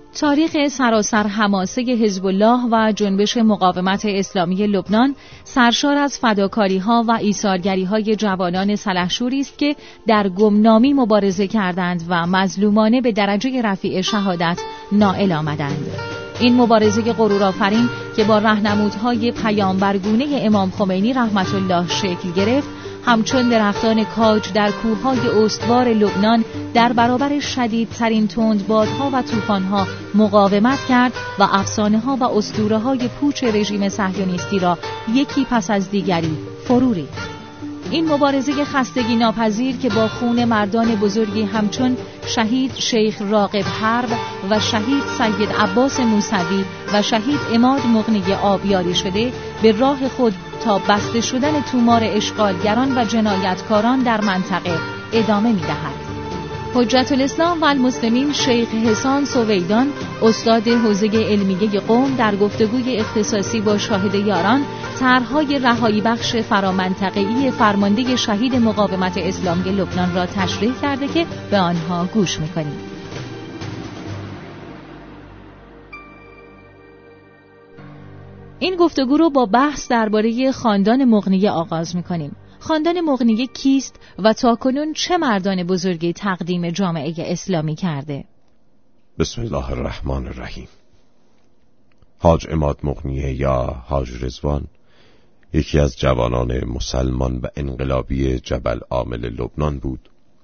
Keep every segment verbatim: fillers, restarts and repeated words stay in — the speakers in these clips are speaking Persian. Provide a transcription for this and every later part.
تاریخ سراسر حماسه حزب الله و جنبش مقاومت اسلامی لبنان سرشار از فداکاری‌ها و ایثارگری‌های جوانان سلحشوری است که در گمنامی مبارزه کردند و مظلومانه به درجه رفیع شهادت نائل آمدند. این مبارزه غرورآفرین که با راهنمودهای پیامبرگونه امام خمینی رحمت الله شکل گرفت، همچون درختان کاج در کوههای استوار لبنان در برابر شدیدترین تندبادها و طوفانها مقاومت کرد و افسانه‌ها و اسطوره‌های پوچ رژیم صهیونیستی را یکی پس از دیگری فرو ریخت. این مبارزه خستگی ناپذیر که با خون مردان بزرگی همچون شهید شیخ راغب حرب و شهید سید عباس موسوی و شهید عماد مغنی آبیاری شده، به راه خود تا بسته شدن تومار اشغالگران و جنایتکاران در منطقه ادامه می‌دهد. حجت الاسلام و المسلمین شیخ حسان سویدان، استاد حوزه علمیه قم، در گفتگوی اختصاصی با شاهد یاران طرح‌های رهایی بخش فرامنطقه‌ای فرمانده شهید مقاومت اسلامی لبنان را تشریح کرده که به آنها گوش می‌کنیم. این گفتگو رو با بحث درباره خاندان مغنیه آغاز می‌کنیم. خاندان مغنیه کیست و تاکنون چه مردان بزرگی تقدیم جامعه اسلامی کرده؟ بسم الله الرحمن الرحیم. حاج عماد مغنیه یا حاج رضوان یکی از جوانان مسلمان و انقلابی جبل عامل لبنان بود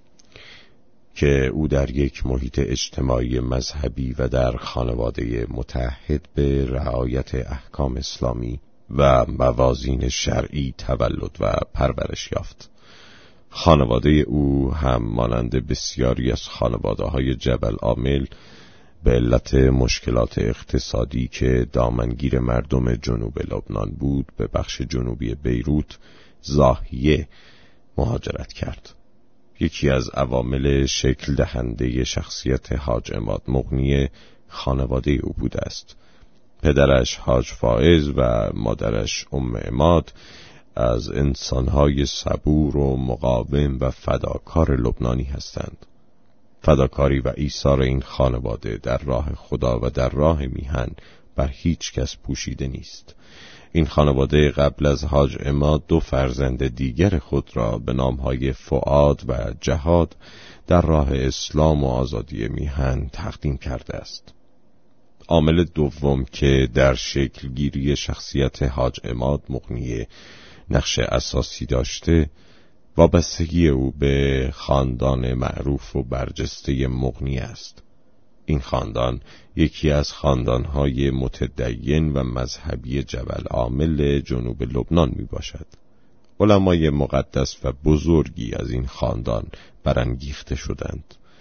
که او در یک محیط اجتماعی مذهبی و در خانواده متعهد به رعایت احکام اسلامی و موازین شرعی تولد و پرورش یافت. خانواده او هم مانند بسیاری از خانواده‌های جبل عامل به علت مشکلات اقتصادی که دامنگیر مردم جنوب لبنان بود به بخش جنوبی بیروت ضاحیه مهاجرت کرد. یکی از عوامل شکل دهنده شخصیت حاج عماد مغنیه خانواده او بوده است. پدرش حاج فائز و مادرش ام عماد از انسانهای صبور و مقاوم و فداکار لبنانی هستند. فداکاری و ایثار این خانواده در راه خدا و در راه میهن بر هیچ کس پوشیده نیست. این خانواده قبل از حاج عماد دو فرزند دیگر خود را به نامهای فؤاد و جهاد در راه اسلام و آزادی میهن تقدیم کرده است. عامل دوم که در شکل گیری شخصیت حاج عماد مغنیه نقش اساسی داشته، وابستگی او به خاندان معروف و برجسته مغنیه است. این خاندان یکی از خاندانهای متدین و مذهبی جبل عامل جنوب لبنان می باشد. علمای مقدس و بزرگی از این خاندان برانگیخته شدند.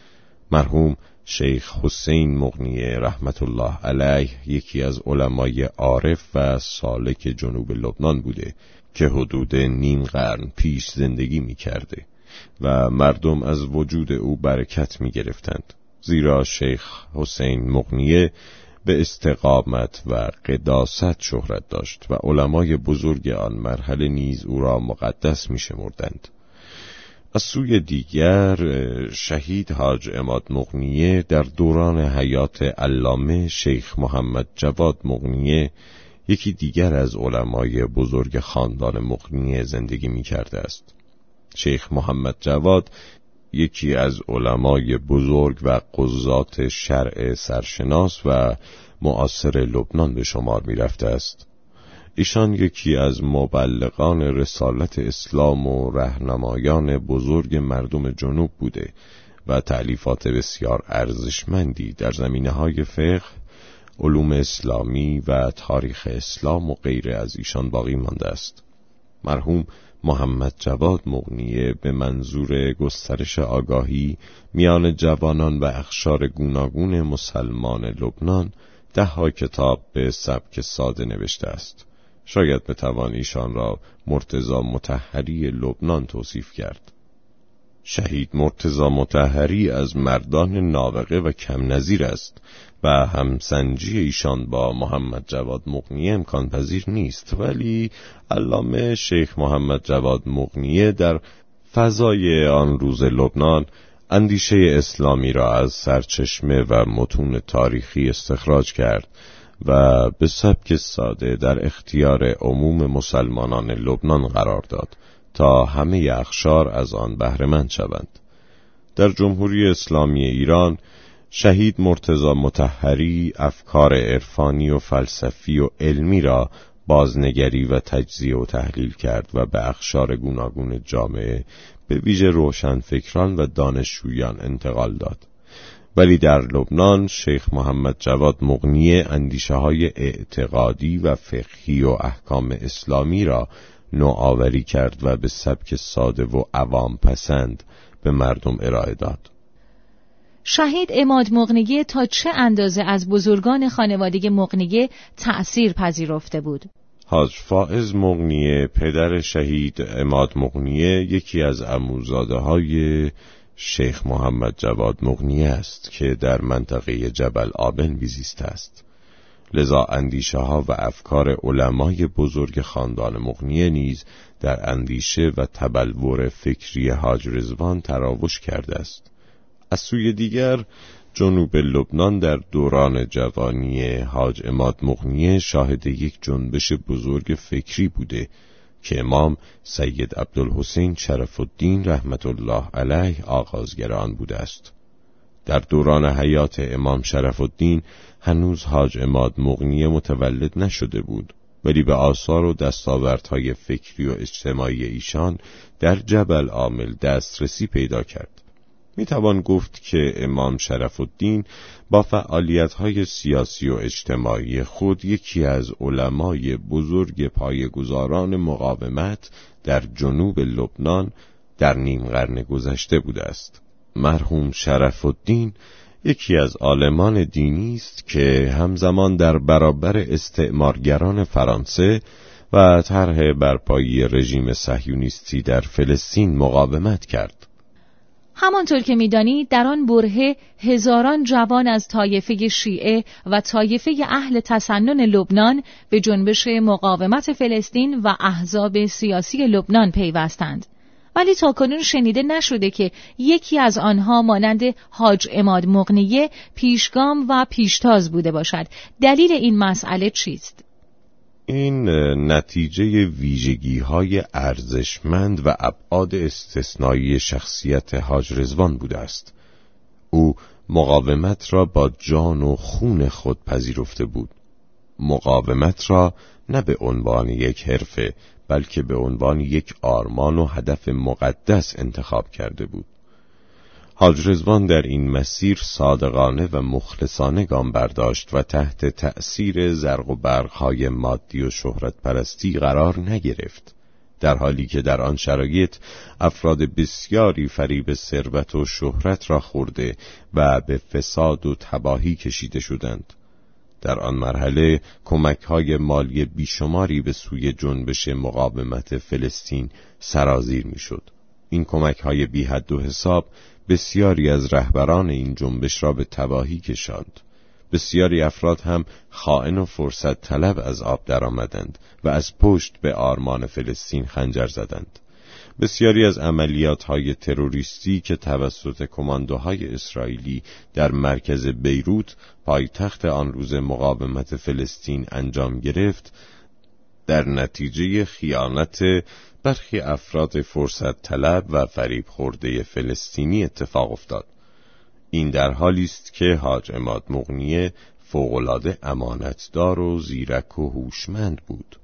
مرحوم شیخ حسین مغنیه رحمت الله علیه یکی از علمای عارف و سالک جنوب لبنان بوده که حدود نیم قرن پیش زندگی می کرده و مردم از وجود او برکت می گرفتند، زیرا شیخ حسین مغنیه به استقامت و قداست شهرت داشت و علمای بزرگ آن مرحله نیز او را مقدس می شمردند. از سوی دیگر شهید حاج عماد مغنیه در دوران حیات علامه شیخ محمد جواد مغنیه یکی دیگر از علمای بزرگ خاندان مغنیه زندگی می کرده است. شیخ محمد جواد یکی از علمای بزرگ و قضات شرع سرشناس و معاصر لبنان به شمار می رفته است. ایشان یکی از مبلغان رسالت اسلام و راهنمایان بزرگ مردم جنوب بوده و تألیفات بسیار ارزشمندی در زمینه‌های فقه، علوم اسلامی و تاریخ اسلام و غیره از ایشان باقی مانده است. مرحوم محمد جواد مغنیه به منظور گسترش آگاهی میان جوانان و اقشار گوناگون مسلمان لبنان ده ها کتاب به سبک ساده نوشته است. شاید بتوان ایشان را مرتضی مطهری لبنان توصیف کرد. شهید مرتضی مطهری از مردان نابغه و کم نظیر است و همسنجی ایشان با محمد جواد مغنیه امکان پذیر نیست، ولی علامه شیخ محمد جواد مغنیه در فضای آن روز لبنان اندیشه اسلامی را از سرچشمه و متون تاریخی استخراج کرد و به سبک ساده در اختیار عموم مسلمانان لبنان قرار داد تا همه اقشار از آن بهره مند شوند. در جمهوری اسلامی ایران شهید مرتضی مطهری افکار عرفانی و فلسفی و علمی را بازنگری و تجزیه و تحلیل کرد و به اقشار گوناگون جامعه به ویژه روشنفکران و دانشجویان انتقال داد. ولی در لبنان شیخ محمد جواد مغنی اندیشه‌های اعتقادی و فقهی و احکام اسلامی را نوآوری کرد و به سبک ساده و عوام پسند به مردم ارائه داد. شهید عماد مغنیه تا چه اندازه از بزرگان خانواده مغنیه تأثیر پذیرفته بود؟ حاج فائز مغنیه پدر شهید عماد مغنیه یکی از عموزاده های شیخ محمد جواد مغنیه است که در منطقه جبل آبن میزیسته است. لذا اندیشه ها و افکار علمای بزرگ خاندان مغنیه نیز در اندیشه و تبلور فکری حاج رضوان تراوش کرده است. از سوی دیگر جنوب لبنان در دوران جوانی حاج عماد مغنیه شاهد یک جنبش بزرگ فکری بوده که امام سید عبدالحسین شرف الدین رحمت الله علیه آغازگر آن بوده است. در دوران حیات امام شرف الدین هنوز حاج عماد مغنیه متولد نشده بود، ولی به آثار و دستاوردهای فکری و اجتماعی ایشان در جبل عامل دسترسی پیدا کرد. می توان گفت که امام شرف الدین با فعالیت‌های سیاسی و اجتماعی خود یکی از علمای بزرگ پایه‌گذاران مقاومت در جنوب لبنان در نیم قرن گذشته بوده است. مرحوم شرف الدین یکی از عالمان دینی است که همزمان در برابر استعمارگران فرانسه و طرح برپایی رژیم صهیونیستی در فلسطین مقاومت کرد. همانطور که می‌دانید در آن برهه هزاران جوان از طایفه شیعه و طایفه اهل تسنن لبنان به جنبش مقاومت فلسطین و احزاب سیاسی لبنان پیوستند. ولی تاکنون شنیده نشده که یکی از آنها مانند حاج عماد مغنیه پیشگام و پیشتاز بوده باشد. دلیل این مسئله چیست؟ این نتیجه ویژگی‌های ارزشمند و ابعاد استثنایی شخصیت حاج رضوان بوده است. او مقاومت را با جان و خون خود پذیرفته بود. مقاومت را نه به عنوان یک حرفه بلکه به عنوان یک آرمان و هدف مقدس انتخاب کرده بود. حاج رضوان در این مسیر صادقانه و مخلصانه گام برداشت و تحت تأثیر زرق و برق‌های مادی و شهرت پرستی قرار نگرفت، در حالی که در آن شرایط افراد بسیاری فریب ثروت و شهرت را خورده و به فساد و تباهی کشیده شدند. در آن مرحله کمک‌های مالی بیشماری به سوی جنبش مقاومت فلسطین سرازیر می‌شد. این کمک‌های بی حد و حساب بسیاری از رهبران این جنبش را به تباهی کشاند. بسیاری افراد هم خائن و فرصت طلب از آب درآمدند و از پشت به آرمان فلسطین خنجر زدند. بسیاری از عملیات‌های تروریستی که توسط کماندوهای اسرائیلی در مرکز بیروت، پایتخت آن روز مقاومت فلسطین، انجام گرفت، در نتیجه خیانت برخی افراد فرصت طلب و فریب خورده فلسطینی اتفاق افتاد. این در حالی است که حاج عماد مغنیه فوق‌العاده امانتدار و زیرک و هوشمند بود.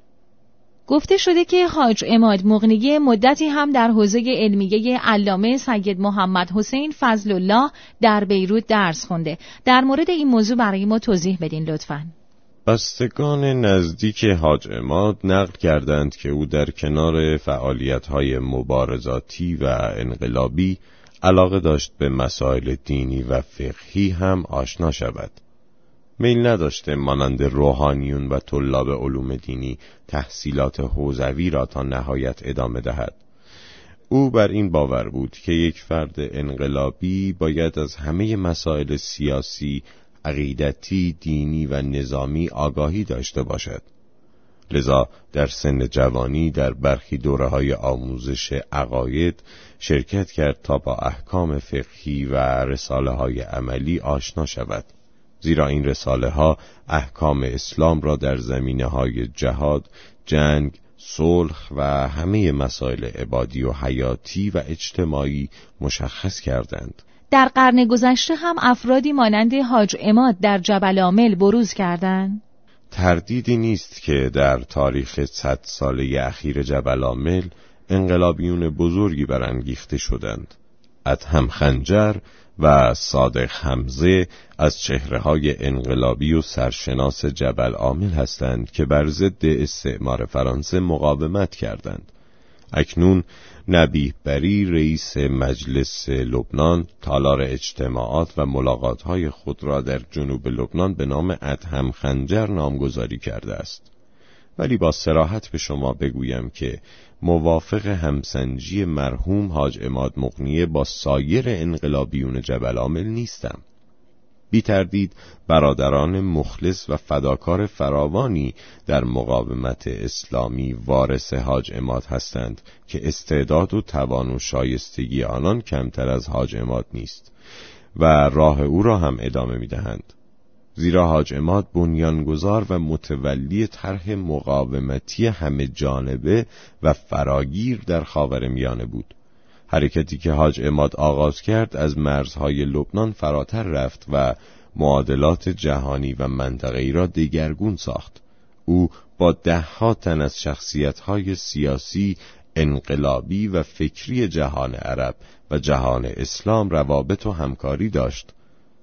گفته شده که حاج عماد مغنیه مدتی هم در حوزه علمیه علامه سید محمد حسین فضل الله در بیروت درس خونده. در مورد این موضوع برای ما توضیح بدین لطفاً. بستگان نزدیک حاج عماد نقل کردند که او در کنار فعالیت‌های مبارزاتی و انقلابی علاقه داشت به مسائل دینی و فقهی هم آشنا شود. میل نداشته مانند روحانیون و طلاب علوم دینی تحصیلات حوزوی را تا نهایت ادامه دهد. او بر این باور بود که یک فرد انقلابی باید از همه مسائل سیاسی، عقیدتی، دینی و نظامی آگاهی داشته باشد. لذا در سن جوانی در برخی دوره‌های آموزش عقاید شرکت کرد تا با احکام فقهی و رساله‌های عملی آشنا شود، زیرا این رساله‌ها احکام اسلام را در زمینه‌های جهاد، جنگ، صلح و همه مسائل عبادی و حیاتی و اجتماعی مشخص کردند. در قرن گذشته هم افرادی مانند حاج عماد در جبل عامل بروز کردند. تردیدی نیست که در تاریخ صد ساله اخیر جبل عامل انقلابیون بزرگی برانگیخته شدند. ادهم خنجر و صادق حمزه از چهره‌های انقلابی و سرشناس جبل عامل هستند که بر ضد استعمار فرانسه مقاومت کردند. اکنون نبیه بری رئیس مجلس لبنان تالار اجتماعات و ملاقات‌های خود را در جنوب لبنان به نام ادهم خنجر نامگذاری کرده است. ولی با صراحت به شما بگویم که موافق همسنجی مرحوم حاج عماد مغنیه با سایر انقلابیون جبل عامل نیستم. بی تردید برادران مخلص و فداکار فراوانی در مقاومت اسلامی وارث حاج عماد هستند که استعداد و توان و شایستگی آنان کمتر از حاج عماد نیست و راه او را هم ادامه می دهند. زیرا حاج عماد بنیانگذار و متولی طرح مقاومتی همه جانبه و فراگیر در خاورمیانه بود. حرکتی که حاج عماد آغاز کرد از مرزهای لبنان فراتر رفت و معادلات جهانی و منطقه‌ای را دگرگون ساخت. او با ده ها تن از شخصیت‌های سیاسی، انقلابی و فکری جهان عرب و جهان اسلام روابط و همکاری داشت.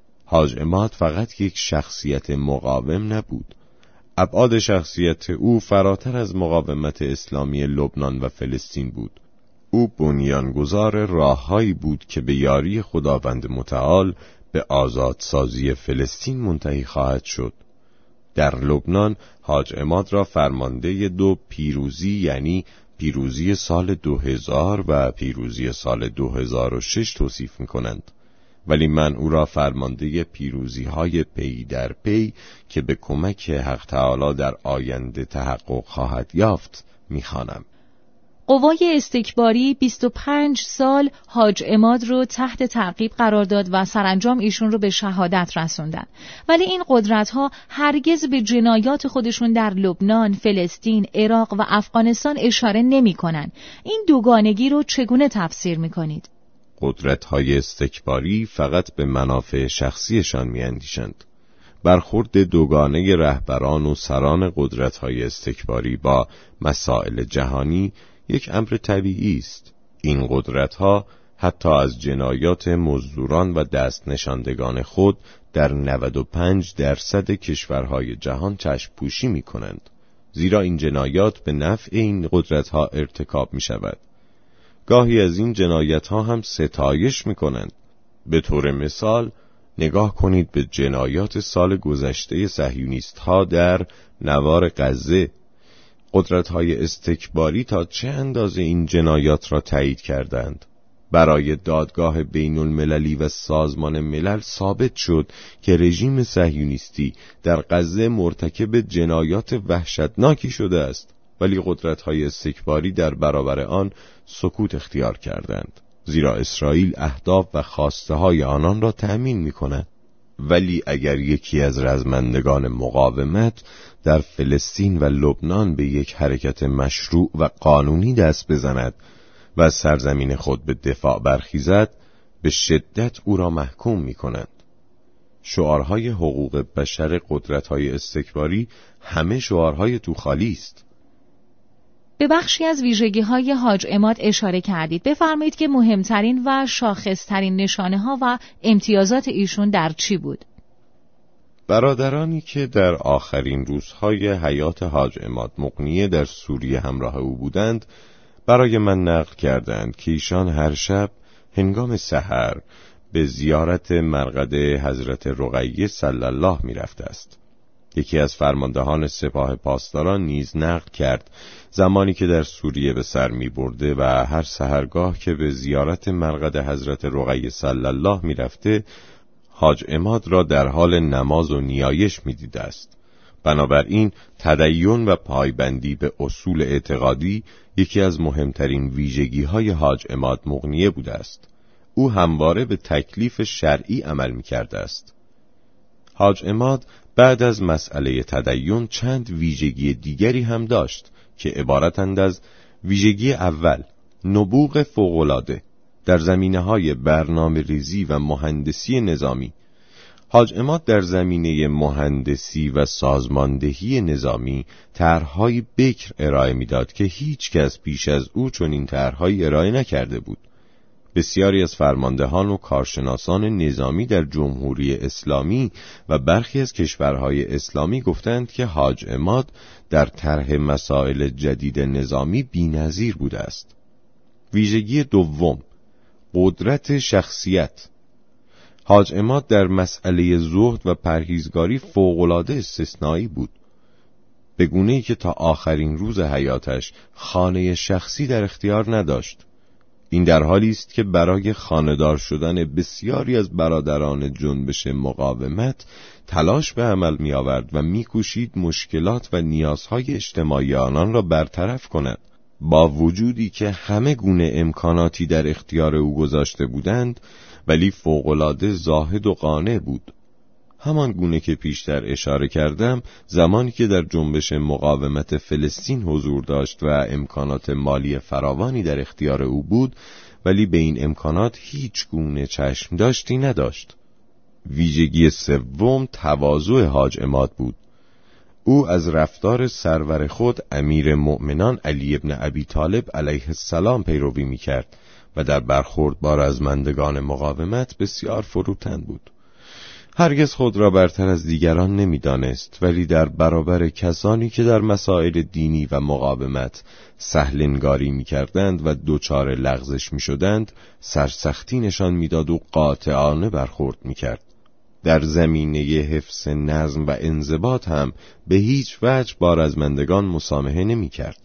حاج عماد فقط یک شخصیت مقاوم نبود. ابعاد شخصیت او فراتر از مقاومت اسلامی لبنان و فلسطین بود. او بنیانگذار راههایی بود که به یاری خداوند متعال به آزادسازی فلسطین منتهی خواهد شد. در لبنان حاج عماد را فرمانده دو پیروزی، یعنی پیروزی سال دو هزار و پیروزی سال دو هزار و شش توصیف می‌کنند، ولی من او را فرمانده پیروزی‌های پی در پی که به کمک حق تعالی در آینده تحقق خواهد یافت می‌خوانم. قوای استکباری بیست و پنج سال حاج عماد رو تحت تعقیب قرار داد و سرانجام ایشون رو به شهادت رسوندن، ولی این قدرت‌ها هرگز به جنایات خودشون در لبنان، فلسطین، عراق و افغانستان اشاره نمی‌کنن. این دوگانگی رو چگونه تفسیر می‌کنید؟ قدرت‌های استکباری فقط به منافع شخصیشان می‌اندیشند. برخورد دوگانه رهبران و سران قدرت‌های استکباری با مسائل جهانی یک امر طبیعی است. این قدرت‌ها حتی از جنایات مزدوران و دست نشاندگان خود در نود و پنج درصد کشورهای جهان چشم پوشی می‌کنند، زیرا این جنایات به نفع این قدرت‌ها ارتکاب می‌شود. گاهی از این جنایت‌ها هم ستایش می‌کنند. به طور مثال نگاه کنید به جنایات سال گذشته صهیونیست‌ها در نوار غزه. قدرت‌های استکباری تا چه اندازه این جنایات را تایید کردند؟ برای دادگاه بین المللی و سازمان ملل ثابت شد که رژیم صهیونیستی در غزه مرتکب جنایات وحشتناکی شده است، ولی قدرت‌های استکباری در برابر آن سکوت اختیار کردند، زیرا اسرائیل اهداف و خواسته‌های آنان را تأمین می‌کند. ولی اگر یکی از رزمندگان مقاومت در فلسطین و لبنان به یک حرکت مشروع و قانونی دست بزند و از سرزمین خود به دفاع برخیزد، به شدت او را محکوم می‌کنند. شعارهای حقوق بشر قدرت‌های استکباری همه شعارهای توخالی است. به بخشی از ویژگی‌های حاج عماد اشاره کردید. بفرمایید که مهمترین و شاخصترین نشانه‌ها و امتیازات ایشون در چی بود؟ برادرانی که در آخرین روزهای حیات حاج عماد مغنیه در سوریه همراه او بودند، برای من نقل کردند که ایشان هر شب هنگام سحر به زیارت مرقد حضرت رقیه صلی الله می رفته است. یکی از فرماندهان سپاه پاسداران نیز نقل کرد زمانی که در سوریه به سر می برده و هر سحرگاه که به زیارت مرقد حضرت رقیه صلی الله می رفته، حاج عماد را در حال نماز و نیایش می دیده است. بنابراین تدین و پایبندی به اصول اعتقادی یکی از مهمترین ویژگی‌های حاج عماد مغنیه بوده است. او همواره به تکلیف شرعی عمل می‌کرده است. حاج عماد بعد از مسئله تدین چند ویژگی دیگری هم داشت که عبارتند از: ویژگی اول، نبوغ فوق‌العاده در زمینه‌های برنامه ریزی و مهندسی نظامی. حاج عماد در زمینه مهندسی و سازماندهی نظامی طرح‌های بکر ارائه می‌داد که هیچ کس پیش از او چنین طرح‌هایی ارائه نکرده بود. بسیاری از فرماندهان و کارشناسان نظامی در جمهوری اسلامی و برخی از کشورهای اسلامی گفتند که حاج عماد در طرح مسائل جدید نظامی بی‌نظیر بوده است. ویژگی دوم، قدرت شخصیت. حاج عماد در مسئله زهد و پرهیزگاری فوق‌العاده استثنایی بود، به گونه‌ای که تا آخرین روز حیاتش خانه شخصی در اختیار نداشت. این در حالی است که برای خانه‌دار شدن بسیاری از برادران جنبش مقاومت تلاش به عمل می آورد و می کوشید مشکلات و نیازهای اجتماعی آنان را برطرف کند. با وجودی که همه گونه امکاناتی در اختیار او گذاشته بودند، ولی فوق‌العاده زاهد و قانع بود. همان گونه که پیشتر اشاره کردم، زمانی که در جنبش مقاومت فلسطین حضور داشت و امکانات مالی فراوانی در اختیار او بود، ولی به این امکانات هیچ گونه چشم داشتی نداشت. ویژگی سوم، تواضع حاج عماد بود. او از رفتار سرور خود امیر مؤمنان علی ابن ابی طالب علیه السلام پیروی می‌کرد و در برخورد با رزمندگان مقاومت بسیار فروتن بود. هرگز خود را برتر از دیگران نمی‌دانست، ولی در برابر کسانی که در مسائل دینی و مقاومت سهل انگاری می‌کردند و دوچار لغزش می‌شدند، سرسختی نشان می‌داد و قاطعانه برخورد می‌کرد. در زمینه حفظ نظم و انضباط هم به هیچ وجه با رزمندگان مسامحه نمی‌کرد.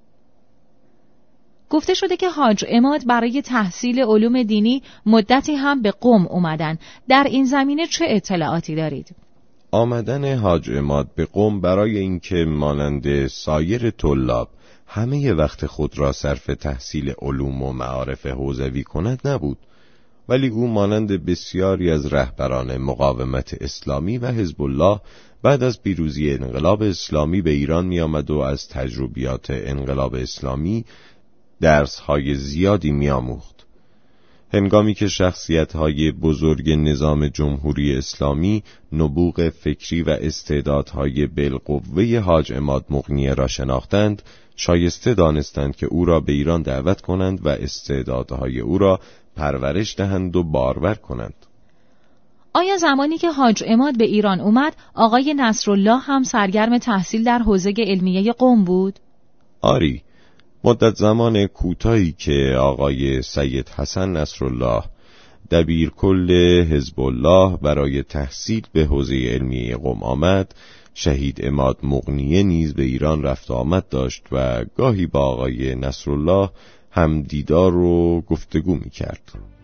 گفته شده که حاج عماد برای تحصیل علوم دینی مدتی هم به قم اومدن. در این زمینه چه اطلاعاتی دارید؟ آمدن حاج عماد به قم برای اینکه مانند سایر طلاب همه وقت خود را صرف تحصیل علوم و معارف حوزوی کند نبود، ولی او مانند بسیاری از رهبران مقاومت اسلامی و حزب الله بعد از پیروزی انقلاب اسلامی به ایران می آمد و از تجربیات انقلاب اسلامی درس‌های زیادی می‌آموخت. هنگامی که شخصیت‌های بزرگ نظام جمهوری اسلامی نبوغ فکری و استعدادهای بالقوه حاج عماد مغنیه را شناختند، شایسته دانستند که او را به ایران دعوت کنند و استعدادهای او را پرورش دهند و بارور کنند. آیا زمانی که حاج عماد به ایران اومد، آقای نصرالله هم سرگرم تحصیل در حوزه علمیه قم بود؟ آری، مدت زمان کوتاهی که آقای سید حسن نصرالله دبیرکل حزب الله برای تحصیل به حوزه علمیه قم آمد، شهید عماد مغنیه نیز به ایران رفت و آمد داشت و گاهی با آقای نصرالله هم دیدار و گفتگو می کرد.